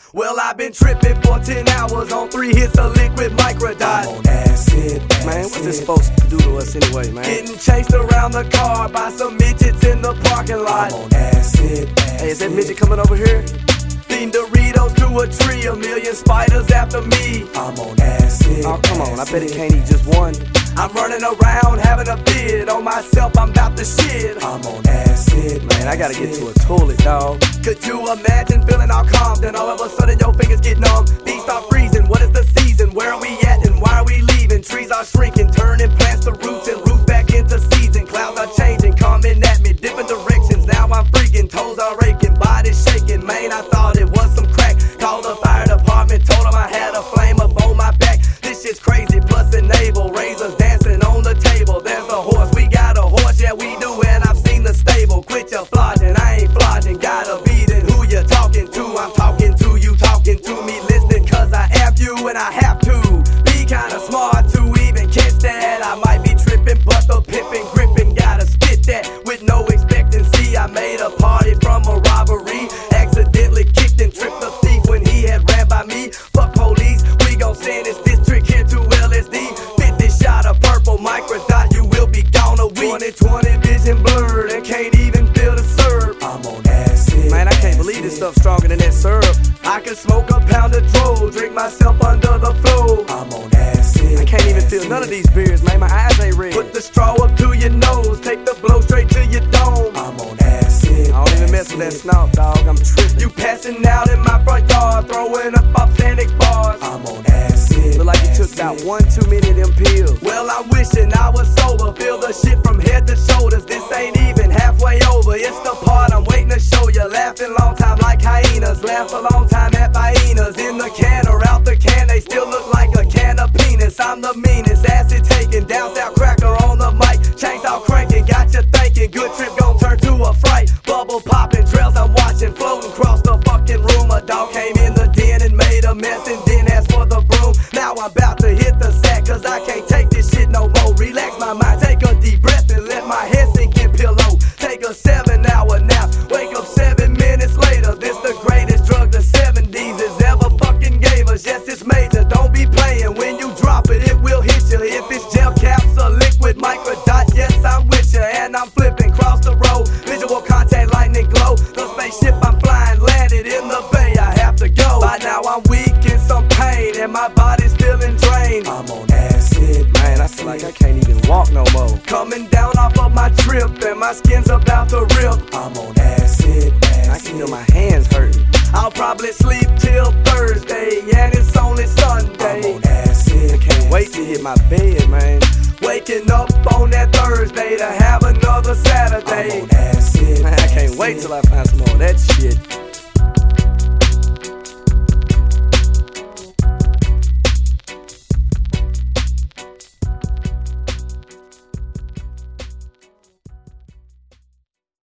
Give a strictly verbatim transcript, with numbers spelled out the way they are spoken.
Well, I've been tripping for ten hours on three hits of liquid microdot. I'm on acid, acid. Man, what's this supposed to do to us anyway, man? Getting chased around the car by some midgets in the parking lot. I'm on acid, acid. Hey, is that midget coming over here? Feeding Doritos to a tree, a million spiders after me. I'm on acid. Oh, come on, I bet it can't eat just one. I'm running around having a bid on myself, I'm about to shit. I'm on acid, man, I gotta get to a toilet, dog. Could you imagine feeling all calm, then all of a sudden your fingers get numb? These start freezing, what is the season? Where are we at and why are we leaving? Trees are shrinking, turning plants to roots and roots back into season. Clouds are changing, coming at me, different directions. Now I'm freaking, toes are raking, body's shaking. Man, I thought it was some crack. Called the fire department, told them I had a flame up on my back. This shit's crazy, plus enable razors dancing on the table. There's a horse, we got a horse, yeah we do, and I've seen the stable. Quit your flogging, I ain't flogging, gotta beat it. Who you talking to? I'm talking to you, talking to me, listening, cause I am you and I have to be kinda smart to even catch that. I might be tripping, but the pippin' gripping, gotta spit that with no expectancy. I made a party from a robbery, accidentally kicked and tripped the thief when he had ran by me. Fuck police, we gon' send this district here to L S D. fifty shot of purple microdot, you will be gone a week. twenty twenty vision blurred and can't even feel the syrup. I'm on acid. Man, I can't believe this stuff's stronger than that syrup. I can smoke a pound of dro, drink myself under the flow. I'm on acid. I can't even feel none of these beers, man, my eyes ain't red. Put the straw up to your nose, take the blow straight to your dome. I'm on acid. I don't even mess with that snout, dog, I'm tripping. You passing out in my front yard, throwing up off Xanax bars. I'm on acid. Look like you took about one too many of them pills. Well, I'm wishing I was sober, feel the shit from head to shoulders. This ain't even halfway over, it's the part I'm waiting to show you. Laughing long time like hyenas, laugh a long time at hyenas. In the can or out the can, they still look like a can of penis. I'm the meanest, acid taking, down south cracker on the mic. Chainsaw cranking, got you thinking, good trip gon' turn to a fright. Bubble popping, trails I'm watching, floating across the fucking room. A dog came in the den and made a mess and then asked for the broom. Now I'm about to hit the sack, cause I can't take this shit no more. Relax my mind, take a deep breath and let my head sink in pillow. Take a seven hour nap, wake up seven minutes later. This the greatest drug the seventies has ever fucking gave us. Yes, it's major, don't be playing. When you drop it, it will hit you. If it's gel caps or liquid microdot, yes, I'm with you. And I'm flipping cross the road, visual contact, lightning glow. The spaceship I'm flying landed in the bay, I have to go. By now I'm weak in some pain and my body's feeling drained. I'm on acid. Man, I feel like I can't even walk no more. Coming down off of my trip and my skin's about to rip. I'm on acid, acid. I can feel my hands hurting. I'll probably sleep till Thursday and it's only Sunday. I'm on acid. I can't wait to hit my bed, man. Waking up on that Thursday to have another Saturday. I'm on acid. Man, I can't wait till I find some more of that shit.